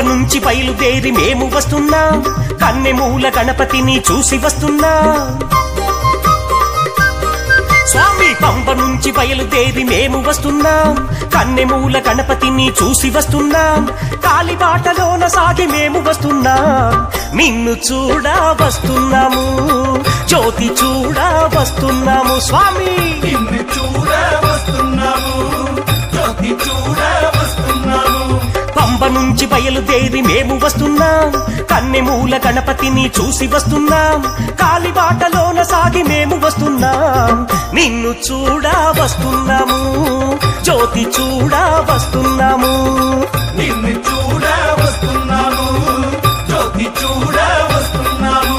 నుంచి బయలుదేరి మేము వస్తున్నాం, కన్నెమూల గణపతిని చూసి వస్తున్నాం. స్వామి పంబ నుంచి బయలుదేరి మేము వస్తున్నాం, కన్నెమూల గణపతిని చూసి వస్తున్నాం. కాలిబాటలోన సాగి మేము వస్తున్నాం, నిన్ను చూడ వస్తున్నాము, జ్యోతి చూడ వస్తున్నాము. స్వామి నిన్ను చూడ వస్తున్నాము, జ్యోతి చూడ వస్తున్నాము. పంబ నుంచి బయలుదేరి మేము వస్తున్నాం, కన్నెమూల గణపతిని చూసి వస్తున్నాం. కాలిబాటలోన సాగి మేము వస్తున్నాం, నిన్ను చూడ వస్తున్నాము, జ్యోతి చూడ వస్తున్నాము. నిన్ను చూడ వస్తున్నాము, జ్యోతి చూడ వస్తున్నాము.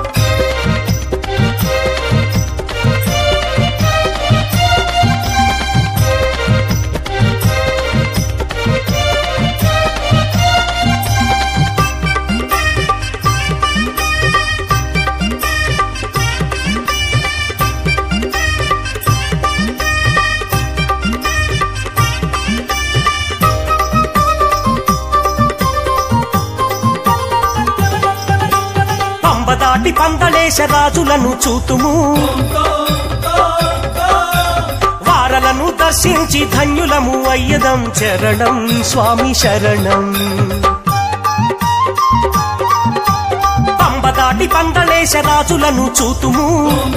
దాటి పందళేశ రాజులను చూతుము, వారలను దర్శించి ధన్యులము అయ్యదం. శరణం స్వామి శరణం. పంబ దాటి పందళేశ రాజులను చూతుము,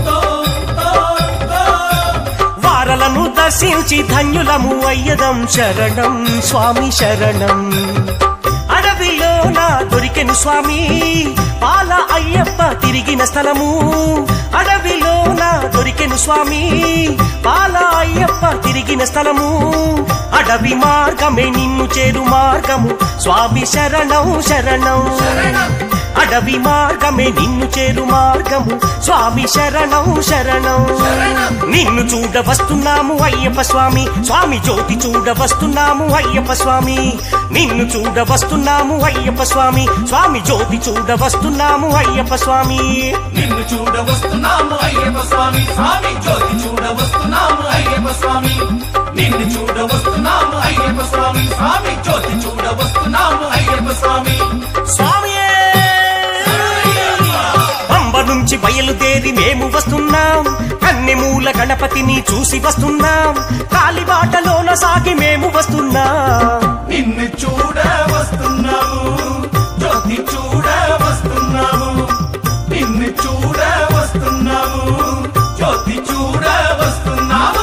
వారలను దర్శించి ధన్యులము అయ్యదం. శరణం స్వామి శరణం. అడవిలోన దొరికెను స్వామి పాల అయ్యప్ప తిరిగిన స్థలము, అడవిలోన దొరికెను స్వామి పాల అయ్యప్ప తిరిగిన స్థలము. అడవి మార్గమే నిన్ను చేరు మార్గము, స్వామి శరణం శరణం. అడవి మార్గమే నిన్ను చేరు మార్గము, స్వామి శరణం శరణం. నిన్ను చూడ వస్తున్నాము అయ్యప్ప స్వామి, స్వామి జ్యోతి చూడ వస్తున్నాము అయ్యప్ప స్వామి. నిన్ను చూడ వస్తున్నాము అయ్యప్ప స్వామి, స్వామి జ్యోతి చూడ వస్తున్నాము అయ్యప్ప స్వామి. నిన్ను చూడ వస్తున్నాము అయ్యప్ప స్వామి, స్వామి జ్యోతి చూడ వస్తున్నాము అయ్యప్ప స్వామి. నిన్ను చూడ వస్తున్నాము అయ్యప్ప స్వామి, స్వామి జ్యోతి చూడ వస్తున్నాము అయ్యప్ప స్వామి. స్వామియే పంబ నుంచి బయలుదేరి మేము వస్తున్నాం, కన్నెమూల గణపతిని చూసి వస్తున్నాం. కాలిబాటలోన సాగి మేము వస్తున్నాం, నిన్ను చూడ వస్తున్నాము, జ్యోతి చూడ వస్తున్నాము. నిన్ను చూడ వస్తున్నాము, జ్యోతి చూడ వస్తున్నాము.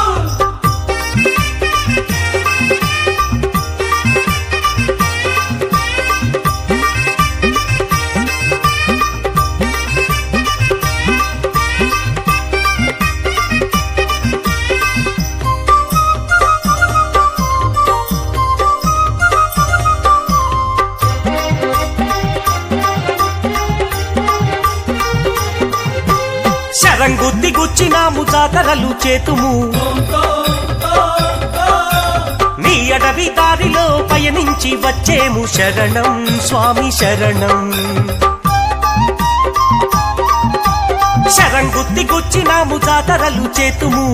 శరంగుద్ది గుచ్చినాము జాతరలు చేతుము, నీ అడవి దారిలో పయనించి వచ్చేము. శరణం స్వామి శరణం. శరంగుద్ది గుచ్చినాము జాతరలు చేతుము,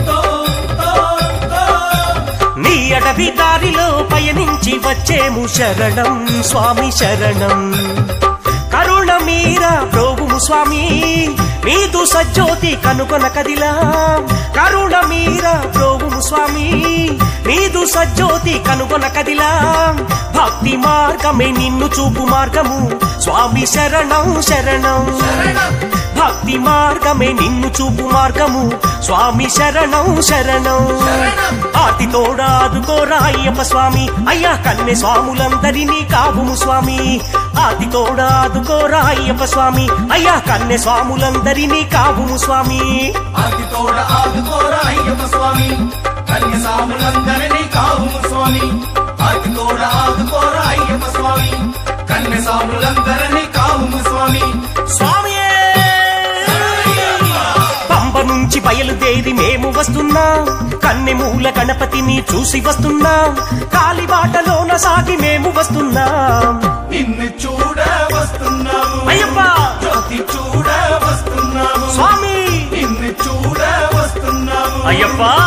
నీ అడవి దారిలో పయనించి వచ్చేము. శరణం స్వామి శరణం. కరుణ మీర ప్రోగుము స్వామి, నీదు సజ్జోతి కనుకొన కదిలా. కరుణ మీర ప్రోగుము స్వామి, నీదు సజ్జోతి కనుకొన కదిలా. భక్తి మార్గమే నిన్ను చూపు మార్గము, స్వామి శరణం శరణం. భక్తి మార్గమే నిన్ను చూపు మార్గము, స్వామి శరణం శరణం. ఆర్తి తోడా ఆదుకోరా అయ్యప్ప స్వామి, అయ్యా కన్నె స్వాములందరినీ కావుము స్వామి. ఆర్తి తోడా ఆదుకోరా అయ్యప్ప స్వామి, అయ్యా కన్నె స్వాములందరినీ కావుము స్వామి. ఆర్తి తోడ ఆదుకోరా అయ్యప్ప స్వామి, కన్య స్వాములందరినీ కావుము స్వామి. ఆర్తి తోడ ఆదుకోరా అయ్యప్ప స్వామి, కన్య స్వాములందరినీ కావుము స్వామి. స్వామియే పంబ నుంచి బయలుదేరి మేము వస్తున్నాం, కన్నెమూల గణపతిని చూసి వస్తున్నాం. కాలిబాటలోన సాగి మేము వస్తున్నాం, నిన్ను చూడ వస్తున్నాము అయ్యప్ప. జ్యోతి చూడ వస్తున్నాము స్వామి నిన్ను చూడ వస్తున్నాము అయ్యప్ప.